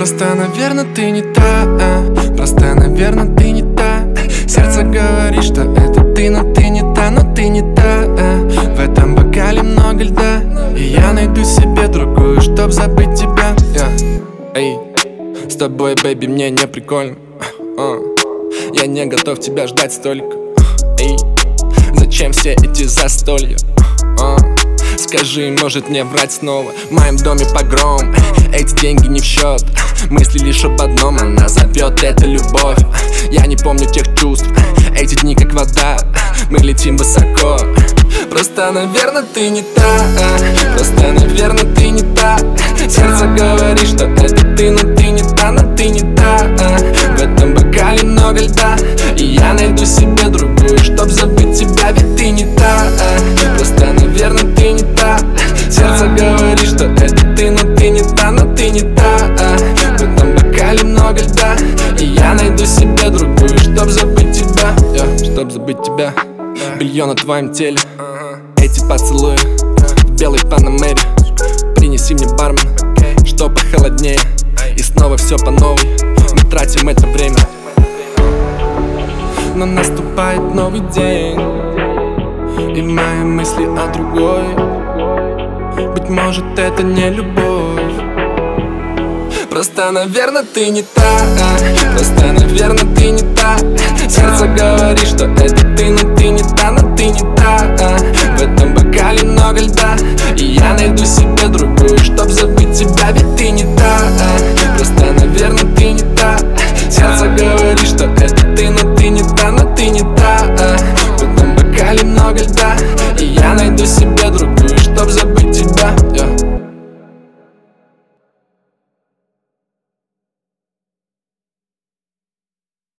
Просто, наверное, ты не та, просто, наверное, ты не та. Сердце говорит, что это ты, но ты не та, но ты не та. В этом бокале много льда, и я найду себе другую, чтоб забыть тебя. Эй, с тобой, бэйби, мне не прикольно. Я не готов тебя ждать столько. Эй, зачем все эти застолья? Скажи, может мне врать снова? В моем доме погром, эти деньги не в счет. Мысли лишь об одном, она зовет, это любовь. Я не помню тех чувств, эти дни как вода. Мы летим высоко. Просто, наверное, ты не та, просто, наверное, ты не та. Сердце говорит, что это ты, но ты не та, но ты не та. В этом бокале много льда, и я найду себе другую, чтоб забыть тебя, ведь ты не та. Просто, наверное, ты не та. Сердце говорит, что это ты, но ты не та, но ты не та. В этом бокале много льда, и я найду себе другую, чтоб забыть тебя, чтоб забыть тебя. Белье на твоем теле, эти поцелуи в белой панамере. Принеси мне бармен, что похолоднее, и снова все по новой. Мы тратим это время, но наступает новый день, и мои мысли о другой. Быть может, это не любовь. Просто, наверное, ты не та, просто, наверное, ты не та. Сердце говорит, что это ты, но ты не та, но ты не та. В этом бокале много льда, и я найду себе другую, чтоб забыть тебя, ведь ты не та. Просто, наверное, ты не та. Сердце говорит, что это ты, но ты не та, но ты не та. В этом бокале много льда, и я найду себе другую.